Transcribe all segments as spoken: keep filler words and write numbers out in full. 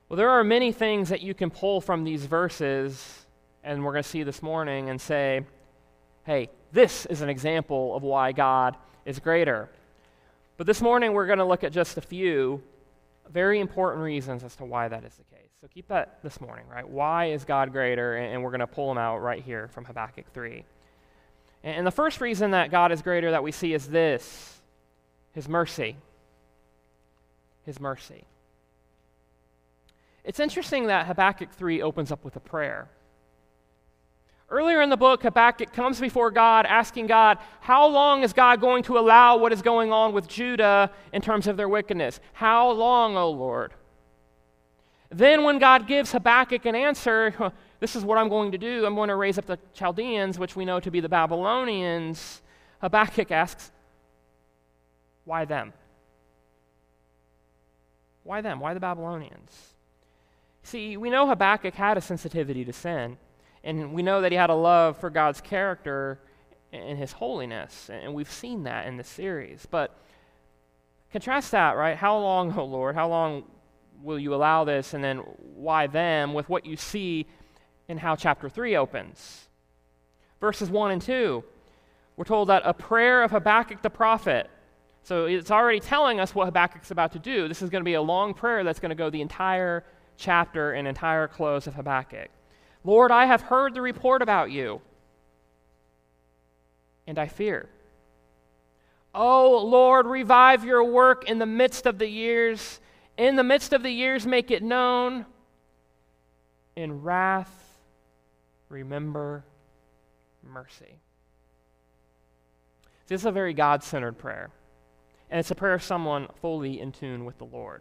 Well, there are many things that you can pull from these verses, and we're going to see this morning, and say, hey, this is an example of why God is greater. But this morning we're going to look at just a few very important reasons as to why that is the case. So keep that this morning, right? Why is God greater? And we're going to pull them out right here from Habakkuk three. And the first reason that God is greater that we see is this: His mercy. His mercy. It's interesting that Habakkuk three opens up with a prayer. Earlier in the book, Habakkuk comes before God asking God, how long is God going to allow what is going on with Judah in terms of their wickedness? How long, O Lord? Then when God gives Habakkuk an answer, this is what I'm going to do. I'm going to raise up the Chaldeans, which we know to be the Babylonians. Habakkuk asks, why them? Why them? Why the Babylonians? See, we know Habakkuk had a sensitivity to sin, and we know that he had a love for God's character and his holiness, and we've seen that in this series. But contrast that, right? How long, oh Lord, how long will you allow this, and then why them, with what you see in how chapter three opens. Verses one and two, we're told that a prayer of Habakkuk the prophet. So it's already telling us what Habakkuk's about to do. This is going to be a long prayer that's going to go the entire chapter and entire close of Habakkuk. Lord, I have heard the report about you, and I fear. Oh, Lord, revive your work in the midst of the years. In the midst of the years, make it known. In wrath, remember mercy. This is a very God-centered prayer, and it's a prayer of someone fully in tune with the Lord.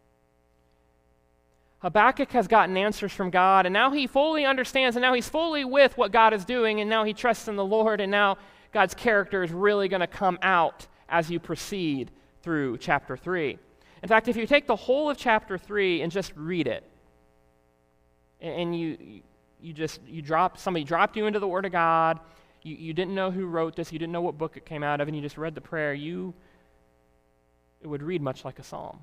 Habakkuk has gotten answers from God, and now he fully understands, and now he's fully with what God is doing, and now he trusts in the Lord, and now God's character is really going to come out as you proceed through chapter three. In fact, if you take the whole of chapter three and just read it, and you you just, you drop, somebody dropped you into the Word of God, you, you didn't know who wrote this, you didn't know what book it came out of, and you just read the prayer, you, it would read much like a psalm.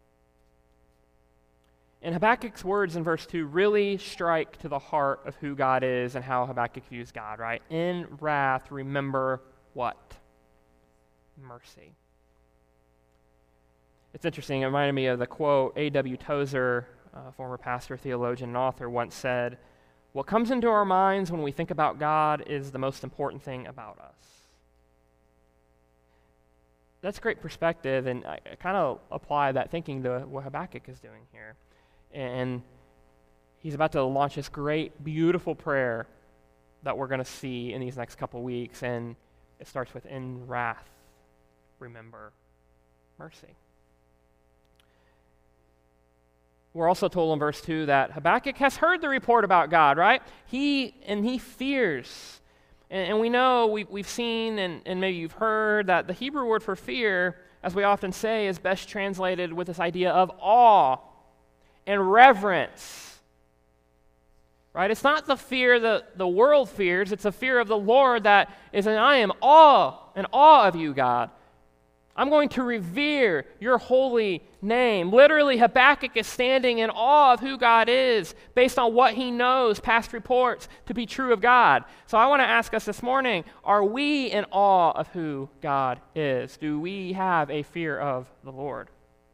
And Habakkuk's words in verse two really strike to the heart of who God is and how Habakkuk views God, right? In wrath, remember what? Mercy. It's interesting, it reminded me of the quote A W Tozer, a former pastor, theologian, and author, once said, what comes into our minds when we think about God is the most important thing about us. That's great perspective, and I, I kind of apply that thinking to what Habakkuk is doing here. And he's about to launch this great, beautiful prayer that we're going to see in these next couple weeks, and it starts with, in wrath, remember mercy. We're also told in verse two that Habakkuk has heard the report about God, right? He, and he fears. And, and we know, we, we've seen, and, and maybe you've heard, that the Hebrew word for fear, as we often say, is best translated with this idea of awe and reverence. Right? It's not the fear that the world fears, it's a fear of the Lord that is, and I am awe, in awe of you, God. I'm going to revere your holy name. Literally, Habakkuk is standing in awe of who God is based on what he knows, past reports, to be true of God. So I want to ask us this morning, are we in awe of who God is? Do we have a fear of the Lord?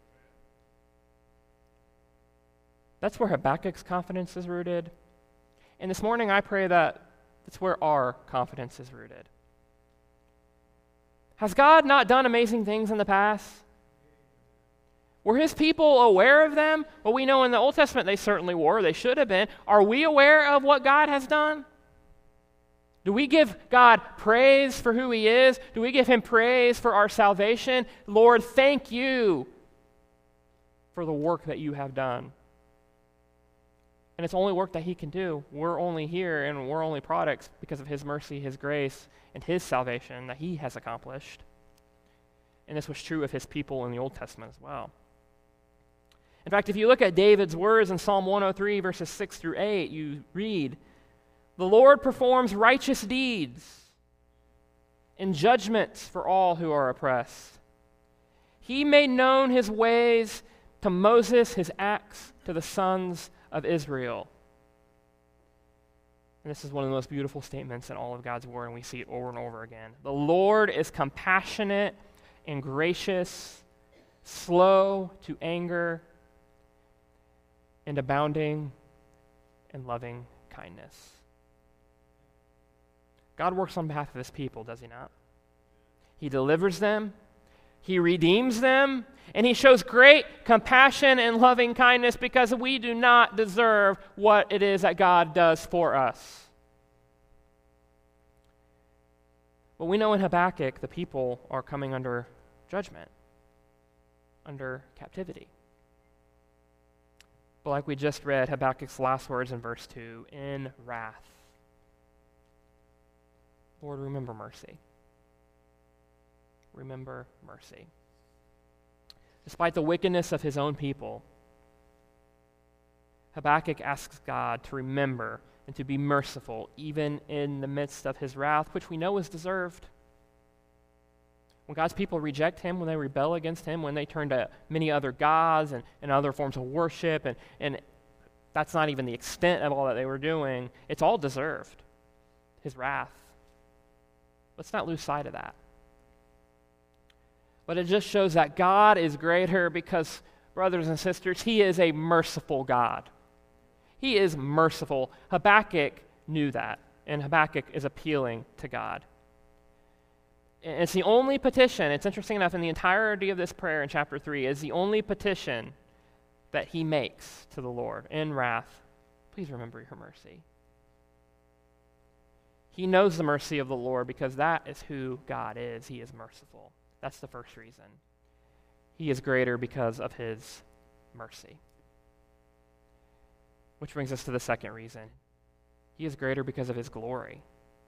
That's where Habakkuk's confidence is rooted. And this morning I pray that that's where our confidence is rooted. Has God not done amazing things in the past? Were his people aware of them? Well, we know in the Old Testament they certainly were. They should have been. Are we aware of what God has done? Do we give God praise for who he is? Do we give him praise for our salvation? Lord, thank you for the work that you have done. And it's only work that he can do. We're only here and we're only products because of his mercy, his grace, and his salvation that he has accomplished. And this was true of his people in the Old Testament as well. In fact, if you look at David's words in Psalm one oh three, verses six through eight, you read, the Lord performs righteous deeds and judgments for all who are oppressed. He made known his ways to Moses his acts to the sons of Israel. And this is one of the most beautiful statements in all of God's word, and we see it over and over again. The Lord is compassionate and gracious, slow to anger, and abounding in loving kindness. God works on behalf of his people, does he not? He delivers them, he redeems them, and he shows great compassion and loving kindness because we do not deserve what it is that God does for us. But we know in Habakkuk the people are coming under judgment, under captivity. But like we just read, Habakkuk's last words in verse two, in wrath. Lord, remember mercy. Remember mercy. Despite the wickedness of his own people, Habakkuk asks God to remember and to be merciful even in the midst of his wrath, which we know is deserved. When God's people reject him, when they rebel against him, when they turn to many other gods and, and other forms of worship, and, and that's not even the extent of all that they were doing, it's all deserved, his wrath. Let's not lose sight of that. But it just shows that God is greater because, brothers and sisters, he is a merciful God. He is merciful. Habakkuk knew that, and Habakkuk is appealing to God. And it's the only petition, it's interesting enough, in the entirety of this prayer in chapter three, is the only petition that he makes to the Lord in wrath. Please remember your mercy. He knows the mercy of the Lord because that is who God is. He is merciful. That's the first reason. He is greater because of his mercy. Which brings us to the second reason. He is greater because of his glory.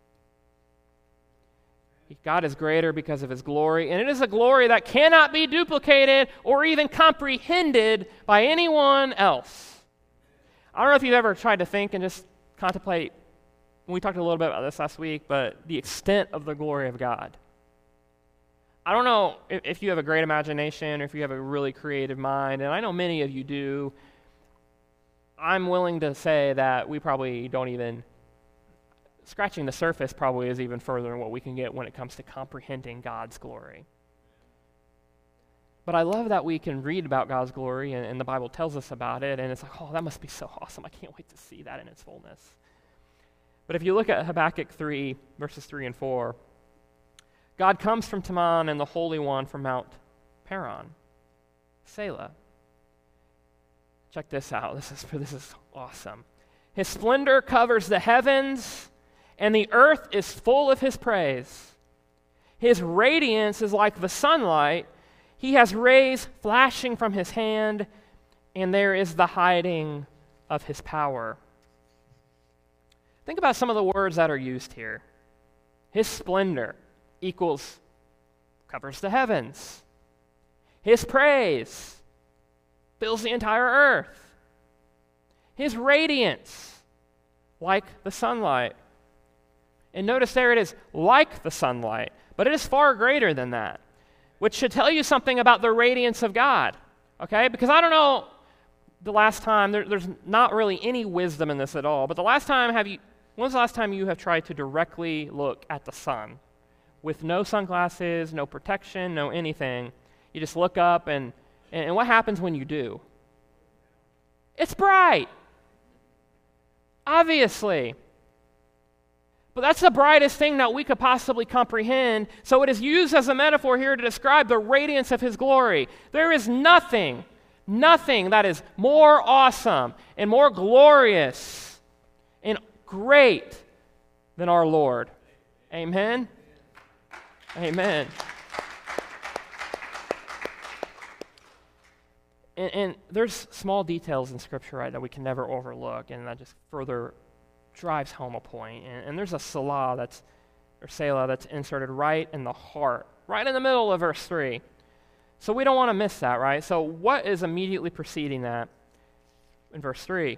God is greater because of his glory, and it is a glory that cannot be duplicated or even comprehended by anyone else. I don't know if you've ever tried to think and just contemplate, we talked a little bit about this last week, but the extent of the glory of God. I don't know if, if you have a great imagination or if you have a really creative mind, and I know many of you do. I'm willing to say that we probably don't even, scratching the surface probably is even further than what we can get when it comes to comprehending God's glory. But I love that we can read about God's glory, and, and the Bible tells us about it, and it's like, oh, that must be so awesome. I can't wait to see that in its fullness. But if you look at Habakkuk three, verses three and four, God comes from Teman and the Holy One from Mount Paran, Selah. Check this out. This is, this is awesome. His splendor covers the heavens, and the earth is full of his praise. His radiance is like the sunlight. He has rays flashing from his hand, and there is the hiding of his power. Think about some of the words that are used here. His splendor equals covers the heavens. His praise fills the entire earth. His radiance, like the sunlight. And notice there it is, like the sunlight, but it is far greater than that, which should tell you something about the radiance of God, okay? Because I don't know the last time, there, there's not really any wisdom in this at all, but the last time have you, when's the last time you have tried to directly look at the sun with no sunglasses, no protection, no anything? You just look up, and, and what happens when you do? It's bright, obviously. But that's the brightest thing that we could possibly comprehend, so it is used as a metaphor here to describe the radiance of his glory. There is nothing, nothing that is more awesome and more glorious and great than our Lord. Amen? Amen. And, and there's small details in Scripture, right, that we can never overlook, and that just further drives home a point. And, and there's a Selah that's, or Selah that's inserted right in the heart, right in the middle of verse three. So we don't want to miss that, right? So what is immediately preceding that in verse three?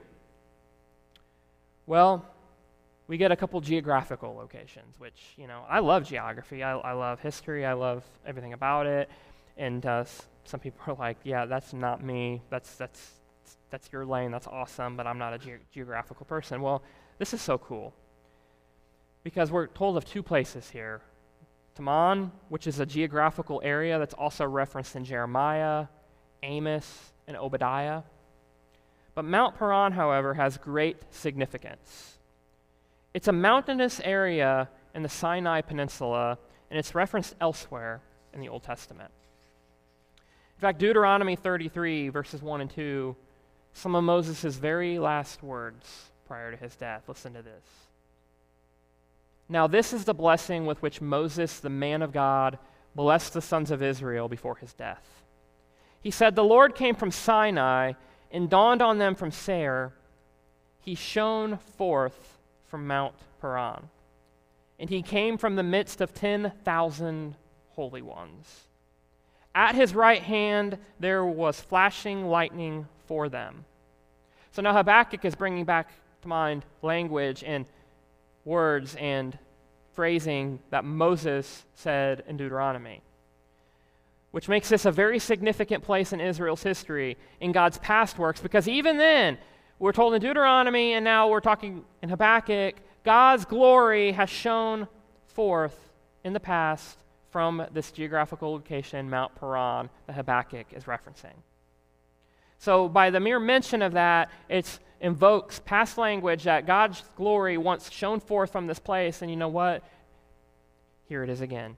Well, we get a couple geographical locations, which, you know, I love geography. I, I love history. I love everything about it. And uh, some people are like, yeah, that's not me. That's that's that's your lane. That's awesome, but I'm not a ge- geographical person. Well, this is so cool because we're told of two places here. Teman, which is a geographical area that's also referenced in Jeremiah, Amos, and Obadiah. But Mount Paran, however, has great significance. It's a mountainous area in the Sinai Peninsula, and it's referenced elsewhere in the Old Testament. In fact, Deuteronomy thirty-three, verses one and two, some of Moses' very last words prior to his death. Listen to this. Now this is the blessing with which Moses, the man of God, blessed the sons of Israel before his death. He said, the Lord came from Sinai and dawned on them from Seir. He shone forth from Mount Paran, and he came from the midst of ten thousand holy ones. At his right hand there was flashing lightning for them. So now Habakkuk is bringing back to mind language and words and phrasing that Moses said in Deuteronomy, which makes this a very significant place in Israel's history, in God's past works, because even then, we're told in Deuteronomy, and now we're talking in Habakkuk, God's glory has shone forth in the past from this geographical location, Mount Paran, that Habakkuk is referencing. So by the mere mention of that, it invokes past language that God's glory once shone forth from this place, and you know what? Here it is again.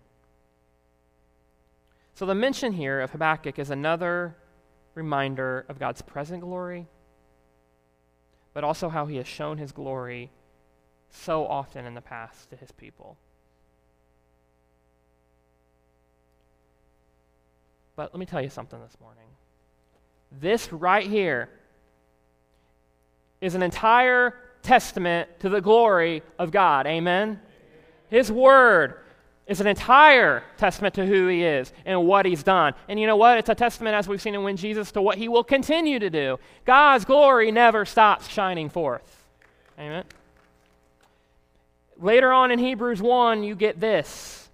So the mention here of Habakkuk is another reminder of God's present glory, but also how he has shown his glory so often in the past to his people. But let me tell you something this morning. This right here is an entire testament to the glory of God. Amen? His word is an entire testament to who he is and what he's done. And you know what? It's a testament, as we've seen in When Jesus, to what he will continue to do. God's glory never stops shining forth. Amen? Later on in Hebrews one, you get this.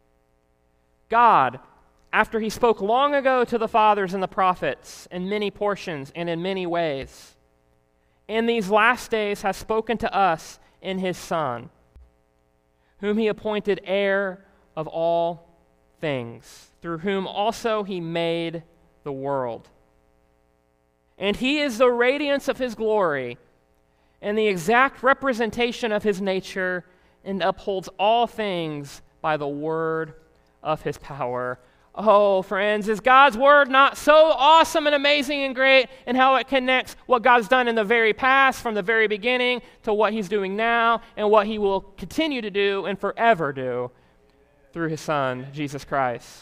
God, after he spoke long ago to the fathers and the prophets in many portions and in many ways, in these last days has spoken to us in his Son, whom he appointed heir of all things, through whom also he made the world. And he is the radiance of his glory and the exact representation of his nature, and upholds all things by the word of his power. Oh, friends, is God's word not so awesome and amazing and great, and how it connects what God's done in the very past, from the very beginning, to what he's doing now, and what he will continue to do and forever do through his Son, Jesus Christ?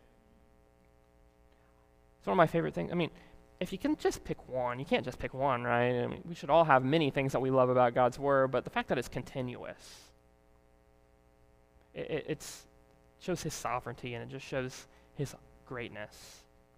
It's one of my favorite things. I mean, if you can just pick one, you can't just pick one, right? I mean, we should all have many things that we love about God's word, but the fact that it's continuous, it, it it's, shows his sovereignty, and it just shows his greatness.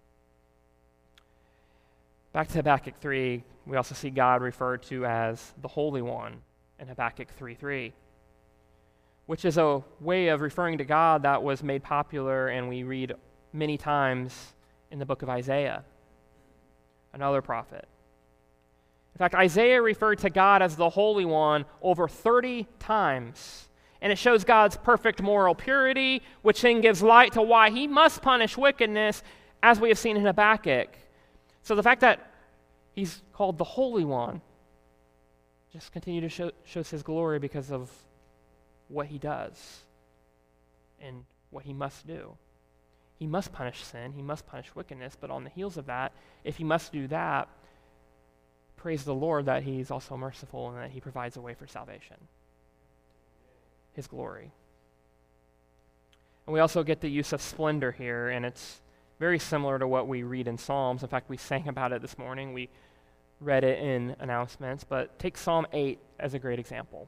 Back to Habakkuk three, we also see God referred to as the Holy One in Habakkuk three three, which is a way of referring to God that was made popular, and we read many times in the book of Isaiah, another prophet. In fact, Isaiah referred to God as the Holy One over thirty times. And it shows God's perfect moral purity, which then gives light to why he must punish wickedness, as we have seen in Habakkuk. So the fact that he's called the Holy One just continue to show shows his glory because of what he does and what he must do. He must punish sin, he must punish wickedness, but on the heels of that, if he must do that, praise the Lord that he's also merciful and that he provides a way for salvation. His glory. And we also get the use of splendor here, and it's very similar to what we read in Psalms. In fact, we sang about it this morning. We read it in announcements, but take Psalm eight as a great example.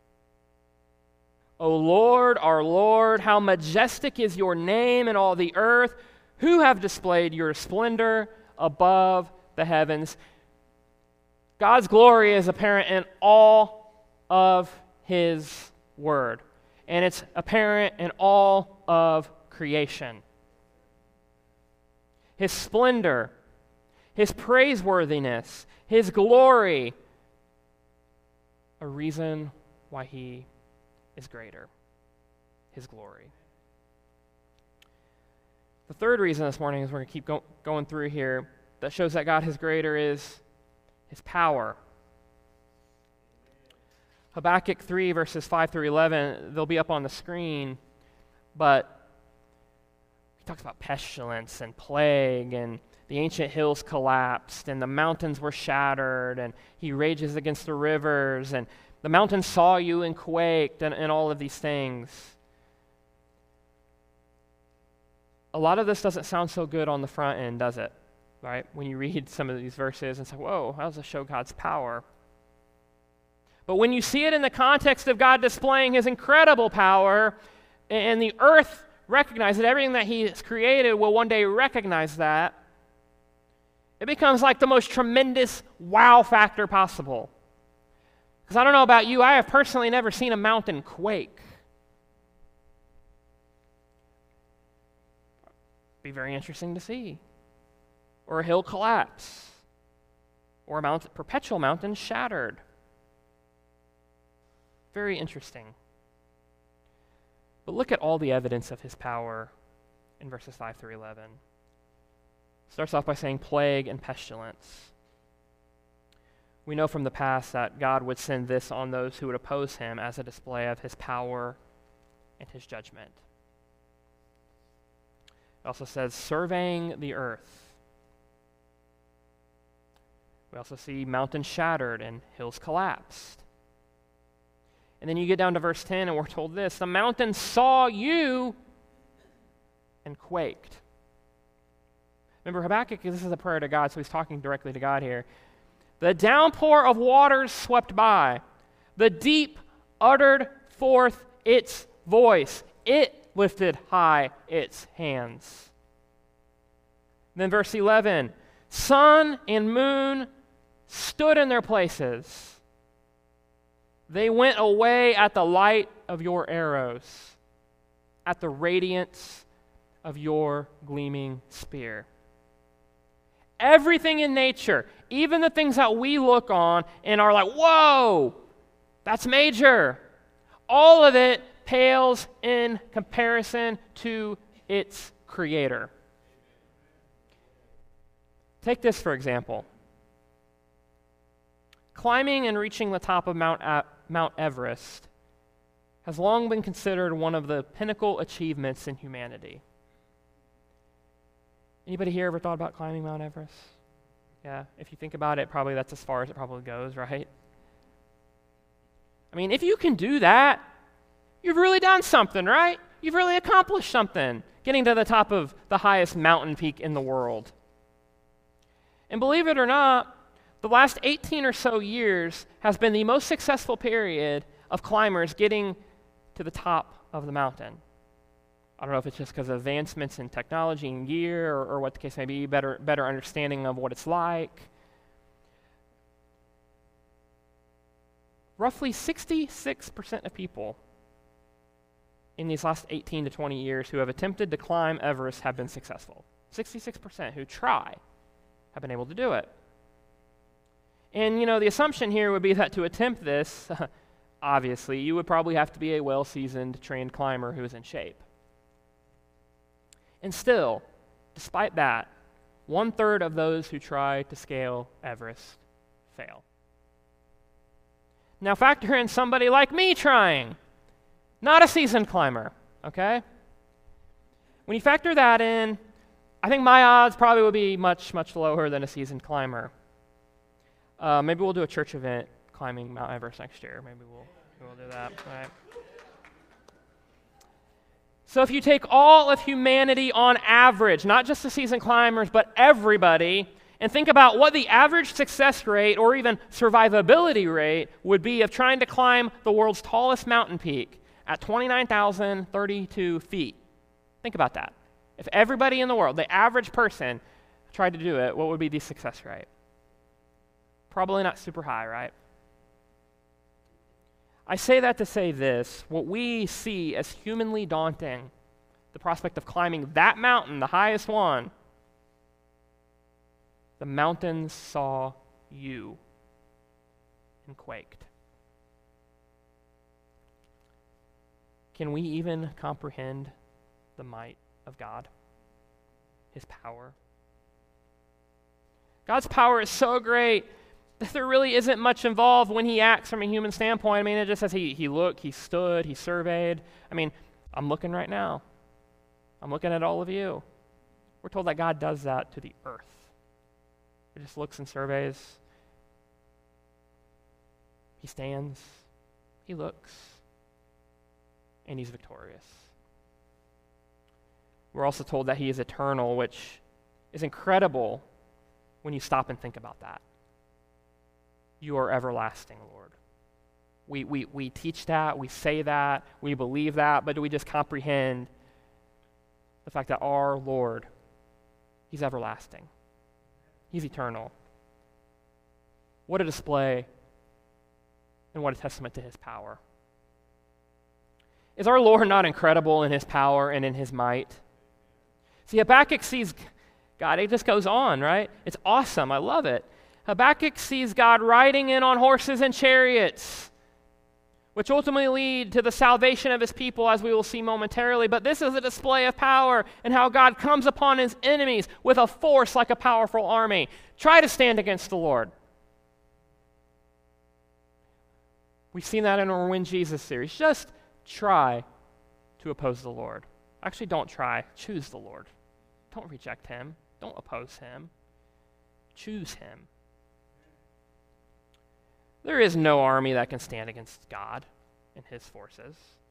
O Lord, our Lord, how majestic is your name in all the earth, who have displayed your splendor above the heavens. God's glory is apparent in all of his word, and it's apparent in all of creation. His splendor, His praiseworthiness, His glory, a reason why He is greater, His glory. The third reason this morning, as we're going to keep go- going through here, that shows that God is greater is His power. Habakkuk three, verses five through eleven, they'll be up on the screen, but he talks about pestilence and plague, and the ancient hills collapsed, and the mountains were shattered, and he rages against the rivers, and the mountains saw you and quaked, and, and all of these things. A lot of this doesn't sound so good on the front end, does it? Right? When you read some of these verses and say, whoa, how does this show God's power? But when you see it in the context of God displaying His incredible power, and the earth recognizes that everything that He has created will one day recognize that, it becomes like the most tremendous wow factor possible. Because I don't know about you, I have personally never seen a mountain quake. Be very interesting to see. Or a hill collapse. Or a mountain, perpetual mountain shattered. Very interesting. But look at all the evidence of His power in verses five through eleven. Starts off by saying plague and pestilence. We know from the past that God would send this on those who would oppose Him as a display of His power and His judgment. It also says surveying the earth. We also see mountains shattered and hills collapsed. And then you get down to verse ten, and we're told this: the mountains saw you and quaked. Remember, Habakkuk, this is a prayer to God, so he's talking directly to God here. The downpour of waters swept by. The deep uttered forth its voice. It lifted high its hands. Then verse eleven, sun and moon stood in their places. They went away at the light of your arrows, at the radiance of your gleaming spear. Everything in nature, even the things that we look on and are like, whoa, that's major. All of it pales in comparison to its creator. Take this, for example. Climbing and reaching the top of Mount, A- Mount Everest has long been considered one of the pinnacle achievements in humanity. Anybody here ever thought about climbing Mount Everest? Yeah, if you think about it, probably that's as far as it probably goes, right? I mean, if you can do that, you've really done something, right? You've really accomplished something, getting to the top of the highest mountain peak in the world. And believe it or not, the last eighteen or so years has been the most successful period of climbers getting to the top of the mountain. I don't know if it's just because of advancements in technology and gear, or, or what the case may be, better, better understanding of what it's like. Roughly sixty-six percent of people in these last eighteen to twenty years who have attempted to climb Everest have been successful. sixty-six percent who try have been able to do it. And, you know, the assumption here would be that to attempt this, obviously, you would probably have to be a well-seasoned, trained climber who is in shape. And still, despite that, one-third of those who try to scale Everest fail. Now factor in somebody like me trying, not a seasoned climber, okay? When you factor that in, I think my odds probably would be much, much lower than a seasoned climber. Uh, maybe we'll do a church event climbing Mount Everest next year. Maybe we'll, we'll do that, all right? So if you take all of humanity on average, not just the seasoned climbers, but everybody, and think about what the average success rate or even survivability rate would be of trying to climb the world's tallest mountain peak at twenty-nine thousand thirty-two feet. Think about that. If everybody in the world, the average person, tried to do it, what would be the success rate? Probably not super high, right? I say that to say this: what we see as humanly daunting, the prospect of climbing that mountain, the highest one, The mountains saw you and quaked. Can we even comprehend the might of God? His power? God's power is so great that there really isn't much involved when he acts from a human standpoint. I mean, it just says he, he looked, he stood, he surveyed. I mean, I'm looking right now. I'm looking at all of you. We're told that God does that to the earth. He just looks and surveys. He stands, he looks, and he's victorious. We're also told that he is eternal, which is incredible when you stop and think about that. You are everlasting, Lord. We, we, we teach that, we say that, we believe that, but do we just comprehend the fact that our Lord, he's everlasting. He's eternal. What a display and what a testament to his power. Is our Lord not incredible in his power and in his might? See, Habakkuk sees God, it just goes on, right? It's awesome. I love it. Habakkuk sees God riding in on horses and chariots, which ultimately lead to the salvation of his people, as we will see momentarily. But this is a display of power and how God comes upon his enemies with a force like a powerful army. Try to stand against the Lord. We've seen that in our Win Jesus series. Just try to oppose the Lord. Actually, don't try. Choose the Lord. Don't reject him. Don't oppose him. Choose him. There is no army that can stand against God and his forces.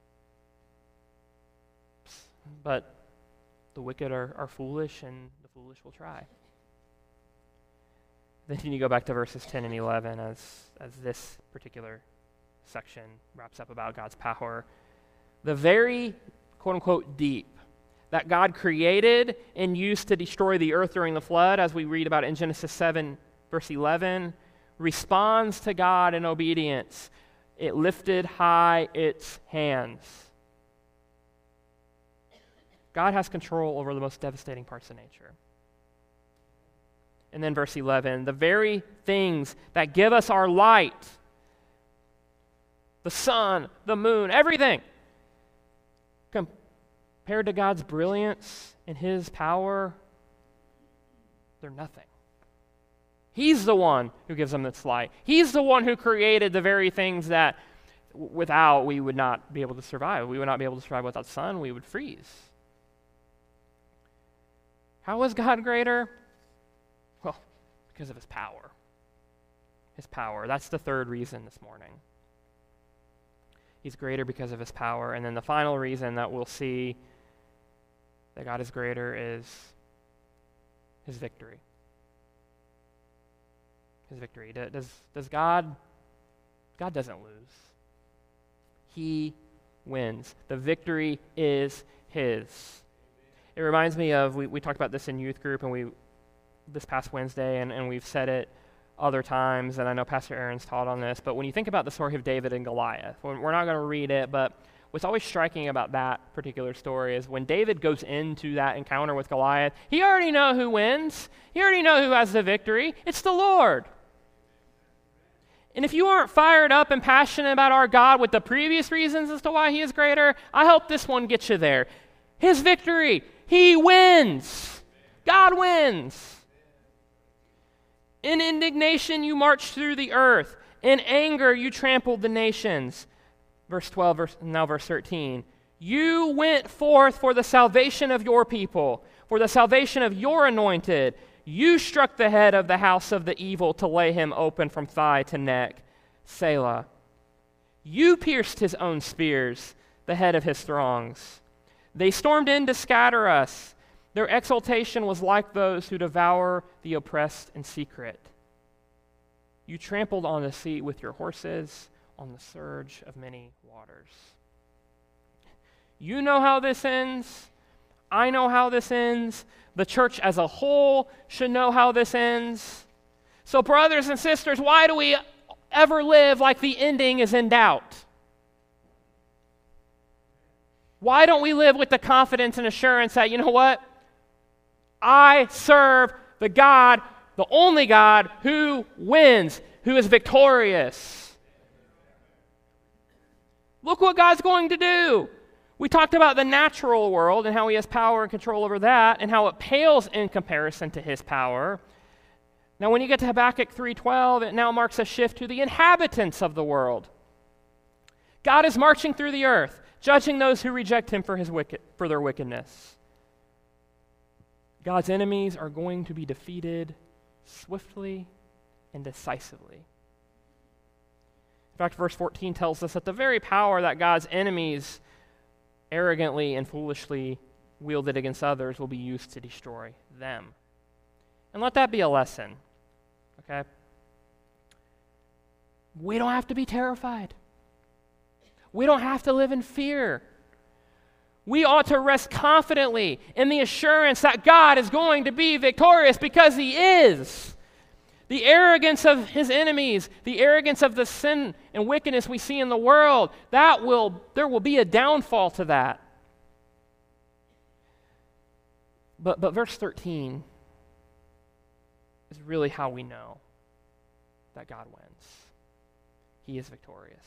But the wicked are, are foolish, and the foolish will try. Then you go back to verses ten and eleven as, as this particular section wraps up about God's power. The very, quote-unquote, deep that God created and used to destroy the earth during the flood, as we read about in Genesis seven, verse eleven, responds to God in obedience. It lifted high its hands. God has control over the most devastating parts of nature. And then verse eleven, the very things that give us our light, the sun, the moon, everything, compared to God's brilliance and his power, they're nothing. He's the one who gives them this light. He's the one who created the very things that without we would not be able to survive. We would not be able to survive without sun. We would freeze. How is God greater? Well, because of his power. His power. That's the third reason this morning. He's greater because of his power. And then the final reason that we'll see that God is greater is his victory. His victory. Does, does God, God doesn't lose. He wins. The victory is his. It reminds me of, we, we talked about this in youth group and we this past Wednesday, and, and we've said it other times, and I know Pastor Aaron's taught on this, but when you think about the story of David and Goliath, we're not going to read it, but what's always striking about that particular story is when David goes into that encounter with Goliath, he already knows who wins. He already knows who has the victory. It's the Lord. And if you aren't fired up and passionate about our God with the previous reasons as to why he is greater, I hope this one gets you there. His victory. He wins. God wins. In indignation, you marched through the earth. In anger, you trampled the nations. Verse twelve, verse, now verse thirteen. You went forth for the salvation of your people, for the salvation of your anointed. You struck the head of the house of the evil to lay him open from thigh to neck. Selah. You pierced his own spears, the head of his throngs. They stormed in to scatter us. Their exultation was like those who devour the oppressed in secret. You trampled on the sea with your horses, on the surge of many waters. You know how this ends. I know how this ends. The church as a whole should know how this ends. So brothers and sisters, why do we ever live like the ending is in doubt? Why don't we live with the confidence and assurance that, you know what? I serve the God the only God who wins, who is victorious. Look what God's going to do. We talked about the natural world and how he has power and control over that and how it pales in comparison to his power. Now, when you get to Habakkuk three twelve, it now marks a shift to the inhabitants of the world. God is marching through the earth, judging those who reject him for, his wicked, for their wickedness. God's enemies are going to be defeated swiftly and decisively. In fact, verse fourteen tells us that the very power that God's enemies arrogantly and foolishly wielded against others will be used to destroy them. And let that be a lesson, okay? We don't have to be terrified. We don't have to live in fear. We ought to rest confidently in the assurance that God is going to be victorious because he is. The arrogance of his enemies, the arrogance of the sin and wickedness we see in the world, that will, there will be a downfall to that. But, but verse thirteen is really how we know that God wins. He is victorious.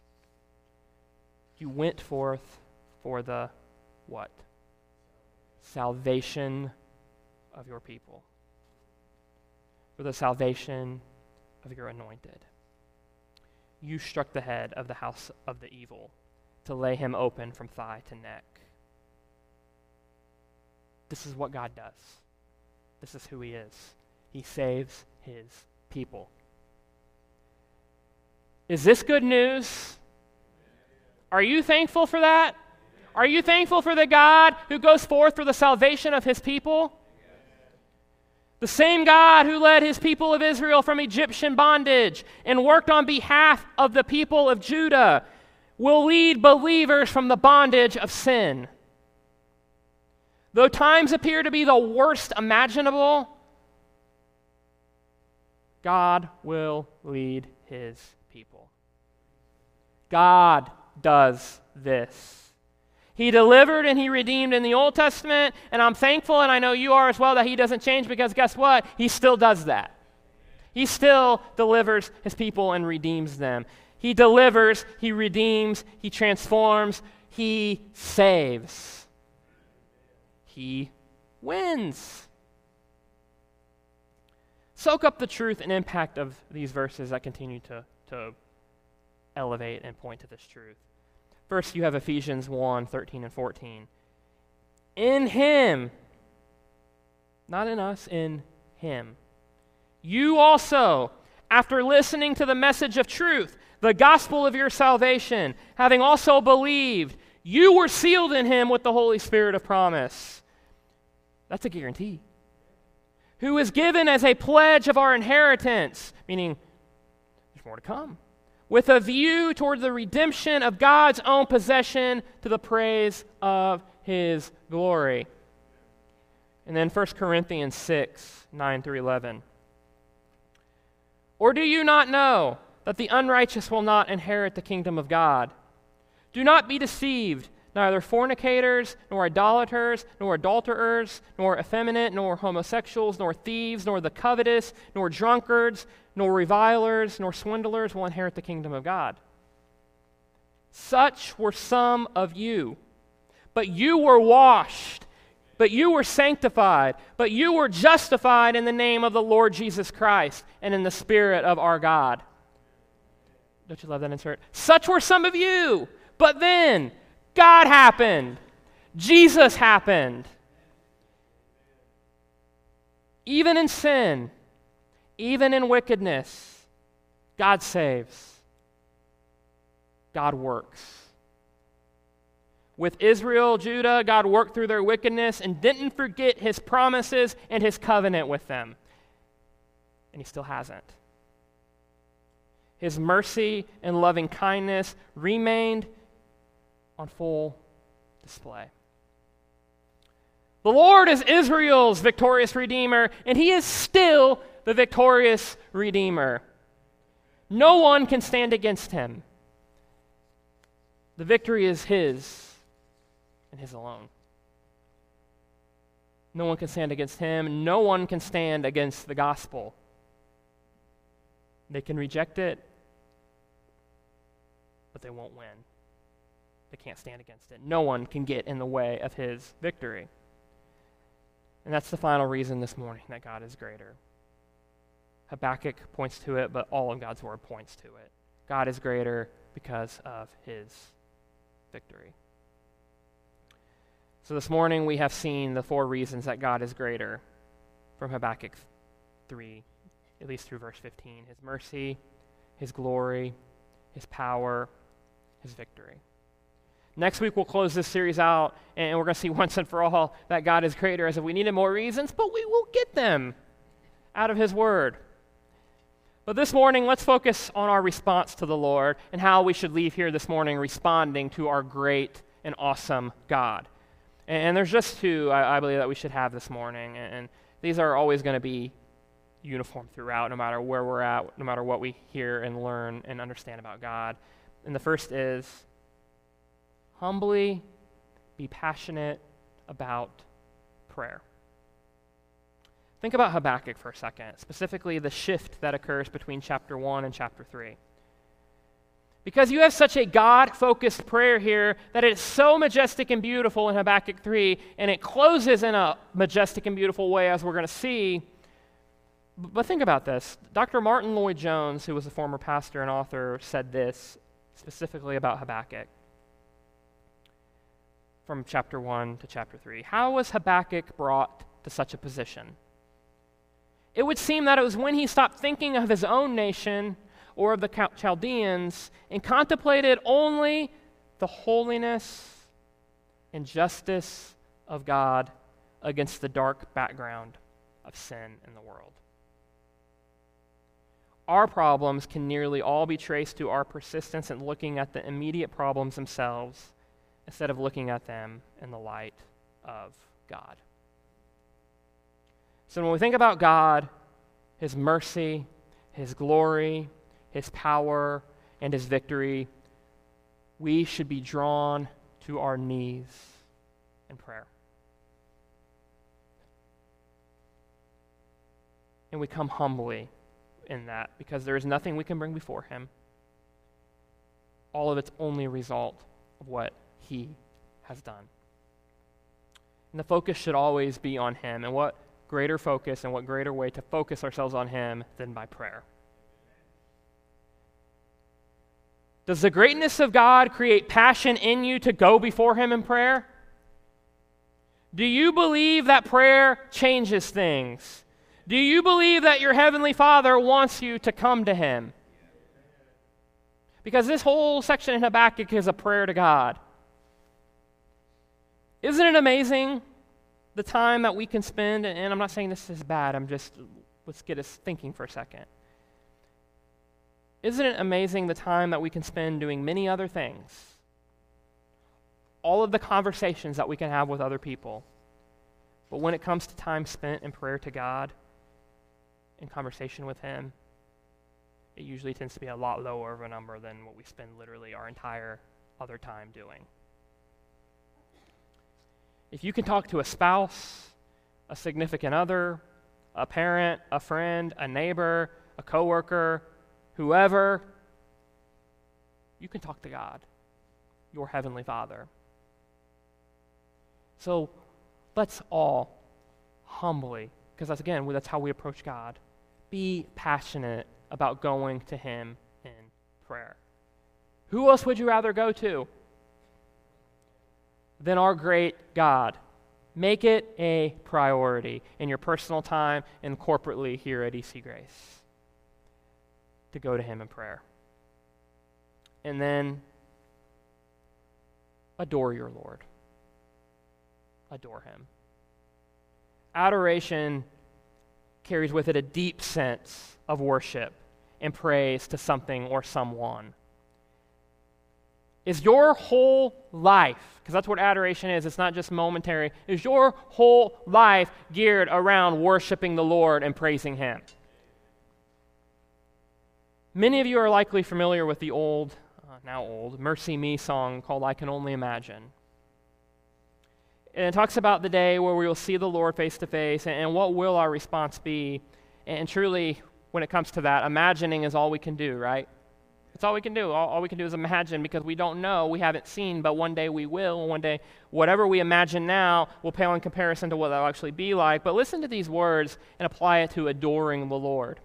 You went forth for the what? Salvation of your people. For the salvation of your anointed. You struck the head of the house of the evil to lay him open from thigh to neck. This is what God does. This is who he is. He saves his people. Is this good news? Are you thankful for that? Are you thankful for the God who goes forth for the salvation of his people? The same God who led his people of Israel from Egyptian bondage and worked on behalf of the people of Judah will lead believers from the bondage of sin. Though times appear to be the worst imaginable, God will lead his people. God does this. He delivered and he redeemed in the Old Testament, and I'm thankful, and I know you are as well, that he doesn't change, because guess what? He still does that. He still delivers his people and redeems them. He delivers, he redeems, he transforms, he saves. He wins. Soak up the truth and impact of these verses that continue to, to elevate and point to this truth. First, you have Ephesians one, thirteen and fourteen. In him, not in us, in him, you also, after listening to the message of truth, the gospel of your salvation, having also believed, you were sealed in him with the Holy Spirit of promise. That's a guarantee. Who is given as a pledge of our inheritance, meaning there's more to come, with a view toward the redemption of God's own possession to the praise of his glory. And then First Corinthians six, nine through eleven. Or do you not know that the unrighteous will not inherit the kingdom of God? Do not be deceived. Neither fornicators, nor idolaters, nor adulterers, nor effeminate, nor homosexuals, nor thieves, nor the covetous, nor drunkards, nor revilers, nor swindlers will inherit the kingdom of God. Such were some of you. But you were washed, but you were sanctified, but you were justified in the name of the Lord Jesus Christ and in the Spirit of our God. Don't you love that insert? Such were some of you, but then God happened. Jesus happened. Even in sin, even in wickedness, God saves. God works. With Israel, Judah, God worked through their wickedness and didn't forget his promises and his covenant with them. And he still hasn't. His mercy and loving kindness remained on full display. The Lord is Israel's victorious Redeemer, and he is still the victorious Redeemer. No one can stand against him. The victory is his and his alone. No one can stand against him. No one can stand against the gospel. They can reject it, but they won't win. They can't stand against it. No one can get in the way of his victory. And that's the final reason this morning that God is greater. Habakkuk points to it, but all of God's word points to it. God is greater because of his victory. So this morning we have seen the four reasons that God is greater from Habakkuk three, at least through verse fifteen. His mercy, his glory, his power, his victory. Next week we'll close this series out, and we're going to see once and for all that God is greater, as if we needed more reasons, but we will get them out of his word. But this morning, let's focus on our response to the Lord and how we should leave here this morning responding to our great and awesome God. And there's just two, I, I believe, that we should have this morning. And these are always going to be uniform throughout, no matter where we're at, no matter what we hear and learn and understand about God. And the first is, humbly be passionate about prayer. Think about Habakkuk for a second, specifically the shift that occurs between chapter one and chapter three. Because you have such a God-focused prayer here that it's so majestic and beautiful in Habakkuk three, and it closes in a majestic and beautiful way, as we're going to see. But think about this. Doctor Martin Lloyd-Jones, who was a former pastor and author, said this specifically about Habakkuk from chapter one to chapter three. How was Habakkuk brought to such a position? It would seem that it was when he stopped thinking of his own nation or of the Chaldeans and contemplated only the holiness and justice of God against the dark background of sin in the world. Our problems can nearly all be traced to our persistence in looking at the immediate problems themselves instead of looking at them in the light of God. So when we think about God, his mercy, his glory, his power, and his victory, we should be drawn to our knees in prayer. And we come humbly in that because there is nothing we can bring before him. All of it's only a result of what he has done. And the focus should always be on him. And what greater focus and what greater way to focus ourselves on him than by prayer? Does the greatness of God create passion in you to go before him in prayer? Do you believe that prayer changes things? Do you believe that your heavenly Father wants you to come to him? Because this whole section in Habakkuk is a prayer to God. Isn't it amazing the time that we can spend, and I'm not saying this is bad, I'm just, let's get us thinking for a second. Isn't it amazing the time that we can spend doing many other things? All of the conversations that we can have with other people. But when it comes to time spent in prayer to God, in conversation with him, it usually tends to be a lot lower of a number than what we spend literally our entire other time doing. If you can talk to a spouse, a significant other, a parent, a friend, a neighbor, a coworker, whoever, you can talk to God, your heavenly Father. So let's all humbly, because that's again, that's how we approach God, be passionate about going to him in prayer. Who else would you rather go to than our great God? Make it a priority in your personal time and corporately here at E C Grace to go to him in prayer. And then adore your Lord. Adore him. Adoration carries with it a deep sense of worship and praise to something or someone. Is your whole life, because that's what adoration is, it's not just momentary, is your whole life geared around worshiping the Lord and praising him? Many of you are likely familiar with the old, uh, now old, Mercy Me song called I Can Only Imagine. And it talks about the day where we will see the Lord face to face, and, and what will our response be? And truly, when it comes to that, imagining is all we can do, right? It's all we can do. All, all we can do is imagine, because we don't know, we haven't seen, but one day we will. And one day, whatever we imagine now will pale in comparison to what that'll actually be like. But listen to these words and apply it to adoring the Lord.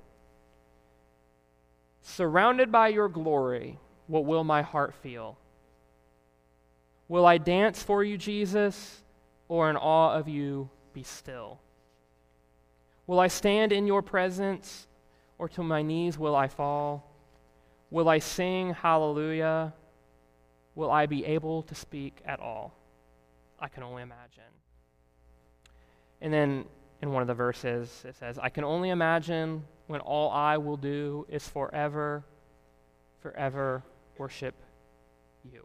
Surrounded by your glory, what will my heart feel? Will I dance for you, Jesus, or in awe of you be still? Will I stand in your presence, or to my knees will I fall? Will I sing hallelujah? Will I be able to speak at all? I can only imagine. And then in one of the verses, it says, I can only imagine when all I will do is forever, forever worship you.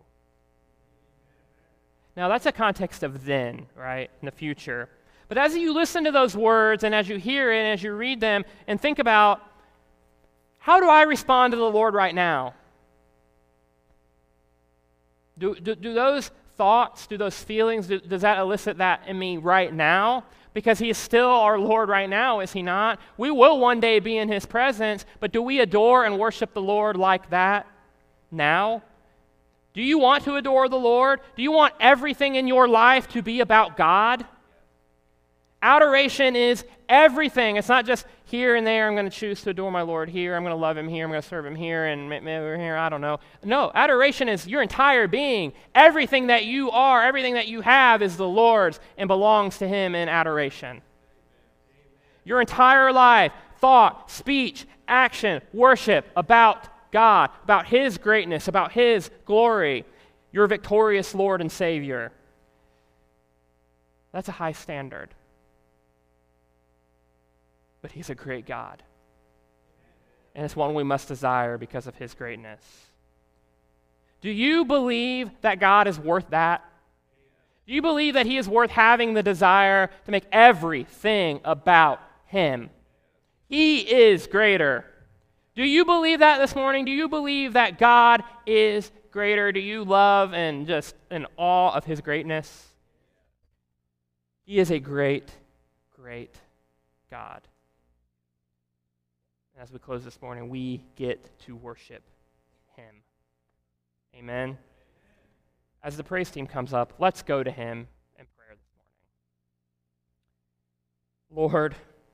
Now, that's a context of then, right, in the future. But as you listen to those words and as you hear it and as you read them and think about, how do I respond to the Lord right now? Do, do, do those thoughts, do those feelings, do, does that elicit that in me right now? Because he is still our Lord right now, is he not? We will one day be in his presence, but do we adore and worship the Lord like that now? Do you want to adore the Lord? Do you want everything in your life to be about God? Adoration is everything. It's not just here and there, I'm going to choose to adore my Lord here, I'm going to love him here, I'm going to serve him here, and maybe over here, I don't know. No, adoration is your entire being. Everything that you are, everything that you have is the Lord's and belongs to him in adoration. Your entire life, thought, speech, action, worship about God, about his greatness, about his glory, your victorious Lord and Savior. That's a high standard. But he's a great God. And it's one we must desire because of his greatness. Do you believe that God is worth that? Do you believe that he is worth having the desire to make everything about him? He is greater. Do you believe that this morning? Do you believe that God is greater? Do you love and just in awe of his greatness? He is a great, great God. As we close this morning, we get to worship him. Amen. As the praise team comes up, let's go to him in prayer this morning. Lord,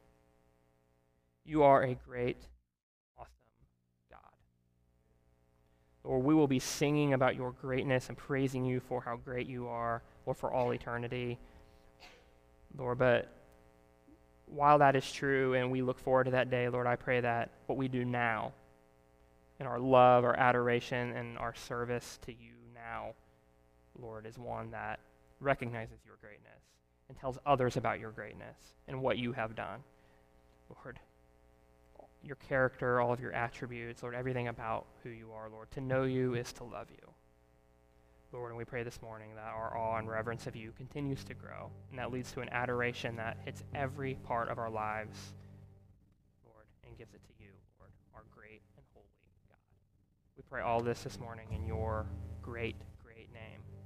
you are a great, awesome God. Lord, we will be singing about your greatness and praising you for how great you are, Lord, for all eternity. Lord, but while that is true and we look forward to that day, Lord, I pray that what we do now in our love, our adoration, and our service to you now, Lord, is one that recognizes your greatness and tells others about your greatness and what you have done. Lord, your character, all of your attributes, Lord, everything about who you are, Lord. To know you is to love you. Lord, and we pray this morning that our awe and reverence of you continues to grow, and that leads to an adoration that hits every part of our lives, Lord, and gives it to you, Lord, our great and holy God. We pray all this this morning in your great, great name.